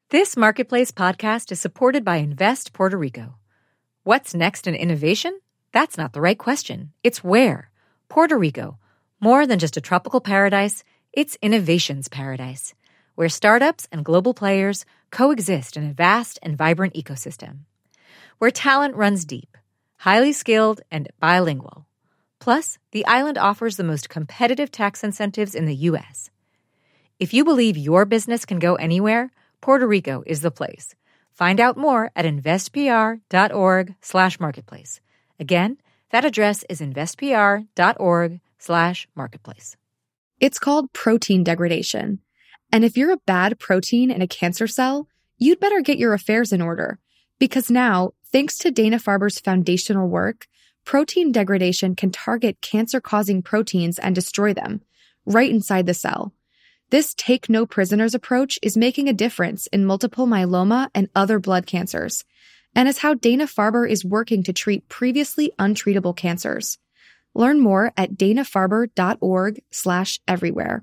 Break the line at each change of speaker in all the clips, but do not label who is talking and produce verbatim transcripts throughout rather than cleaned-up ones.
This Marketplace podcast is supported by Invest Puerto Rico. What's next in innovation? That's not the right question. It's where. Puerto Rico. More than just a tropical paradise, it's innovation's paradise, where startups and global players coexist in a vast and vibrant ecosystem. Where talent runs deep, highly skilled, and bilingual. Plus, the island offers the most competitive tax incentives in the U S. If you believe your business can go anywhere, Puerto Rico is the place. Find out more at investpr.org slash marketplace. Again, that address is investpr.org slash marketplace.
It's called protein degradation. And if you're a bad protein in a cancer cell, you'd better get your affairs in order. Because now, thanks to Dana-Farber's foundational work, protein degradation can target cancer-causing proteins and destroy them, right inside the cell. This take-no-prisoners approach is making a difference in multiple myeloma and other blood cancers, and is how Dana-Farber is working to treat previously untreatable cancers. Learn more at danafarber.org slash everywhere.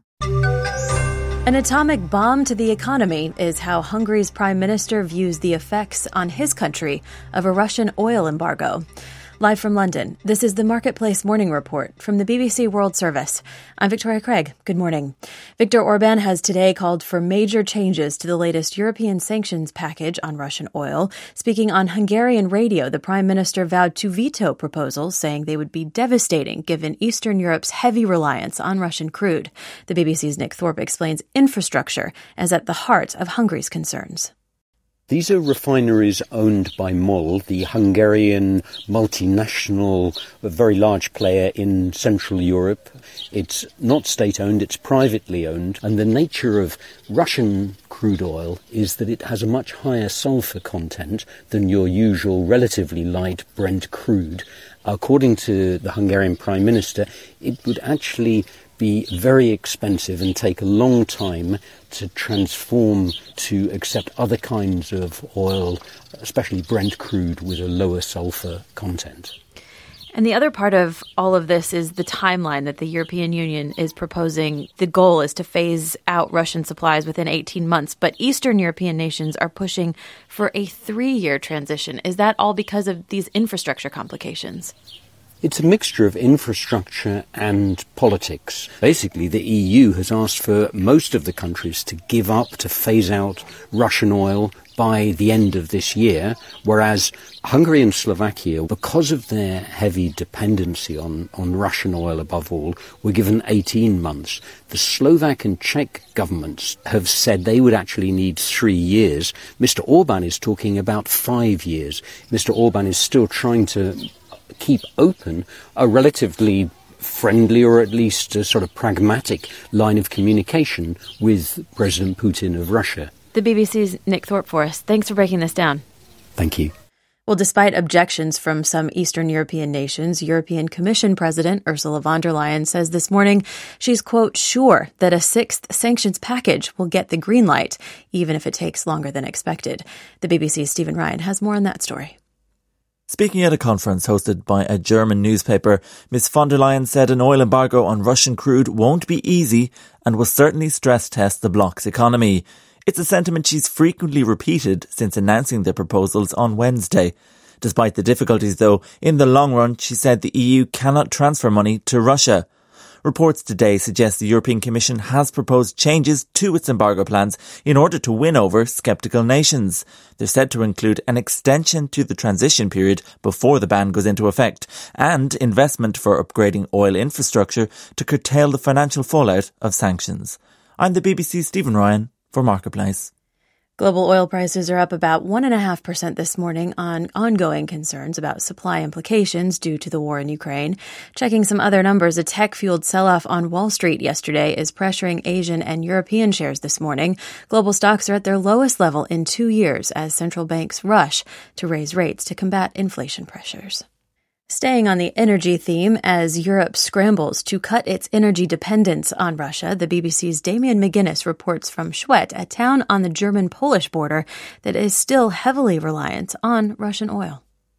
An atomic bomb to the economy is how Hungary's prime minister views the effects on his country of a Russian oil embargo. Live from London, this is the Marketplace Morning Report from the B B C World Service. I'm Victoria Craig. Good morning. Viktor Orban has today called for major changes to the latest European sanctions package on Russian oil. Speaking on Hungarian radio, the prime minister vowed to veto proposals, saying they would be devastating given Eastern Europe's heavy reliance on Russian crude. The B B C's Nick Thorpe explains infrastructure as at the heart of Hungary's concerns.
These are refineries owned by MOL, the Hungarian multinational, a very large player in Central Europe. It's not state-owned, it's privately owned. And the nature of Russian crude oil is that it has a much higher sulfur content than your usual relatively light Brent crude. According to the Hungarian Prime Minister, it would actually be very expensive and take a long time to transform to accept other kinds of oil, especially Brent crude with a lower sulfur content.
And the other part of all of this is the timeline that the European Union is proposing. The goal is to phase out Russian supplies within eighteen months, but Eastern European nations are pushing for a three-year transition. Is that all because of these infrastructure complications?
It's a mixture of infrastructure and politics. Basically, the E U has asked for most of the countries to give up, to phase out Russian oil by the end of this year, whereas Hungary and Slovakia, because of their heavy dependency on, on Russian oil above all, were given eighteen months. The Slovak and Czech governments have said they would actually need three years. Mister Orban is talking about five years. Mister Orban is still trying to keep open a relatively friendly or at least a sort of pragmatic line of communication with President Putin of Russia.
The B B C's Nick Thorpe for us. Thanks for breaking this down.
Thank you.
Well, despite objections from some Eastern European nations, European Commission President Ursula von der Leyen says this morning she's, quote, sure that a sixth sanctions package will get the green light, even if it takes longer than expected. The B B C's Stephen Ryan has more on that story.
Speaking at a conference hosted by a German newspaper, Miz von der Leyen said an oil embargo on Russian crude won't be easy and will certainly stress test the bloc's economy. It's a sentiment she's frequently repeated since announcing the proposals on Wednesday. Despite the difficulties, though, in the long run, she said the E U cannot transfer money to Russia. Reports today suggest the European Commission has proposed changes to its embargo plans in order to win over sceptical nations. They're said to include an extension to the transition period before the ban goes into effect and investment for upgrading oil infrastructure to curtail the financial fallout of sanctions. I'm the B B C's Stephen Ryan for Marketplace.
Global oil prices are up about one point five percent this morning on ongoing concerns about supply implications due to the war in Ukraine. Checking some other numbers, a tech-fueled sell-off on Wall Street yesterday is pressuring Asian and European shares this morning. Global stocks are at their lowest level in two years as central banks rush to raise rates to combat inflation pressures. Staying on the energy theme, as Europe scrambles to cut its energy dependence on Russia, the B B C's Damian McGuinness reports from Schwedt, a town on the German-Polish border that is still heavily reliant on Russian oil.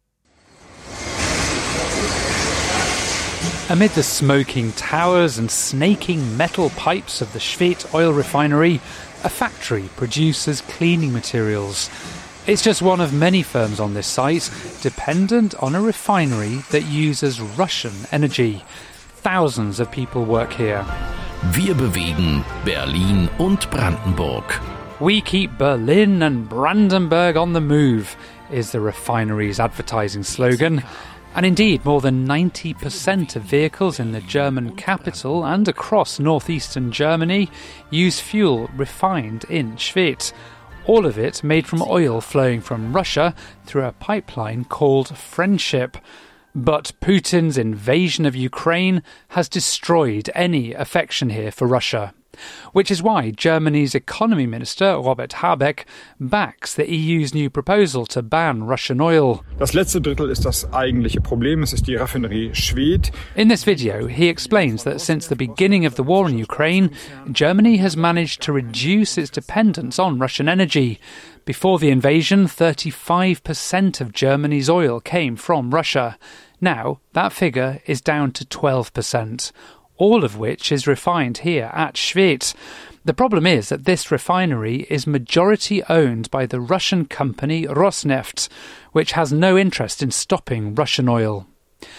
Amid the smoking towers and snaking metal pipes of the Schwedt oil refinery, a factory produces cleaning materials. It's just one of many firms on this site dependent on a refinery that uses Russian energy. Thousands of people work here.
Wir bewegen Berlin und Brandenburg.
We keep Berlin and Brandenburg on the move, is the refinery's advertising slogan. And indeed, more than ninety percent of vehicles in the German capital and across northeastern Germany use fuel refined in Schwedt. All of it made from oil flowing from Russia through a pipeline called Friendship. But Putin's invasion of Ukraine has destroyed any affection here for Russia. Which is why Germany's economy minister, Robert Habeck, backs the E U's new proposal to ban Russian oil.
Das letzte Drittel ist das eigentliche Problem. Es ist die Raffinerie Schwedt.
In this video, he explains that since the beginning of the war in Ukraine, Germany has managed to reduce its dependence on Russian energy. Before the invasion, thirty-five percent of Germany's oil came from Russia. Now, that figure is down to twelve percent. All of which is refined here at Schwedt. The problem is that this refinery is majority owned by the Russian company Rosneft, which has no interest in stopping Russian oil.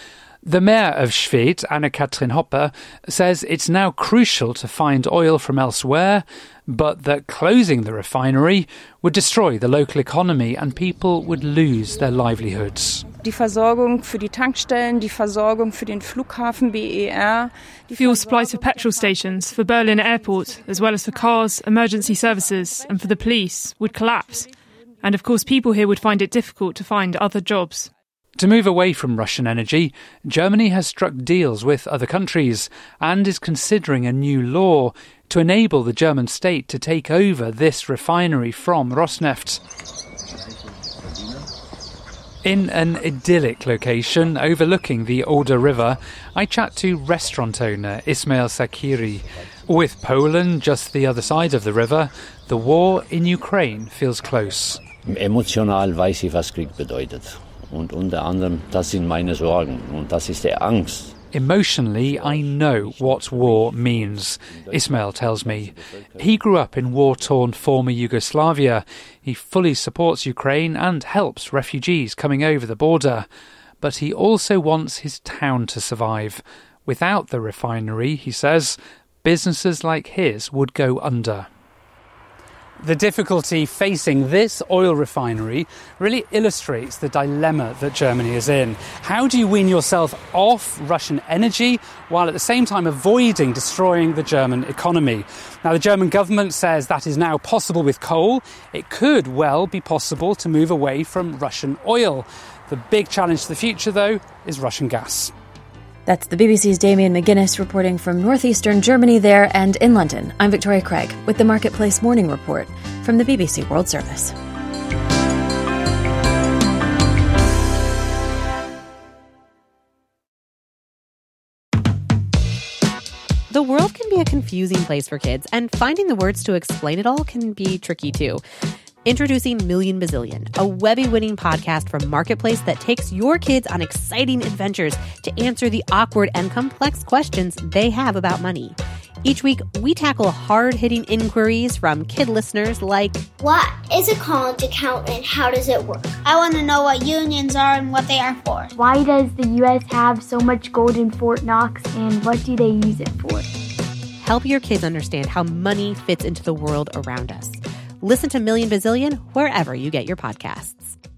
The mayor of Schwedt, Anne-Kathrin Hopper, says it's now crucial to find oil from elsewhere, but that closing the refinery would destroy the local economy and people would lose their livelihoods.
Die Versorgung für die Tankstellen, die Versorgung für den Flughafen B E R.
Fuel supplies for petrol stations, for Berlin Airport, as well as for cars, emergency services and for the police, would collapse. And of course people here would find it difficult to find other jobs.
To move away from Russian energy, Germany has struck deals with other countries and is considering a new law to enable the German state to take over this refinery from Rosneft. In an idyllic location overlooking the Oder River, I chat to restaurant owner Ismail Sakiri. With Poland just the other side of the river, the war in Ukraine feels close.
Emotional weiß ich, was Krieg bedeutet. Und unter anderem, das sind meine Sorgen. Und das ist die Angst.
Emotionally, I know what war means, Ismail tells me. He grew up in war-torn former Yugoslavia. He fully supports Ukraine and helps refugees coming over the border. But he also wants his town to survive. Without the refinery, he says, businesses like his would go under. The difficulty facing this oil refinery really illustrates the dilemma that Germany is in. How do you wean yourself off Russian energy while at the same time avoiding destroying the German economy? Now, the German government says that is now possible with coal. It could well be possible to move away from Russian oil. The big challenge to the future, though, is Russian gas.
That's the B B C's Damien McGuinness reporting from northeastern Germany there, and in London, I'm Victoria Craig with the Marketplace Morning Report from the B B C World Service.
The world can be a confusing place for kids, and finding the words to explain it all can be tricky too. Introducing Million Bazillion, a Webby-winning podcast from Marketplace that takes your kids on exciting adventures to answer the awkward and complex questions they have about money. Each week, we tackle hard-hitting inquiries from kid listeners like,
what is a college account and how does it work?
I want to know what unions are and what they are for.
Why does the U S have so much gold in Fort Knox and what do they use it for?
Help your kids understand how money fits into the world around us. Listen to Million Bazillion wherever you get your podcasts.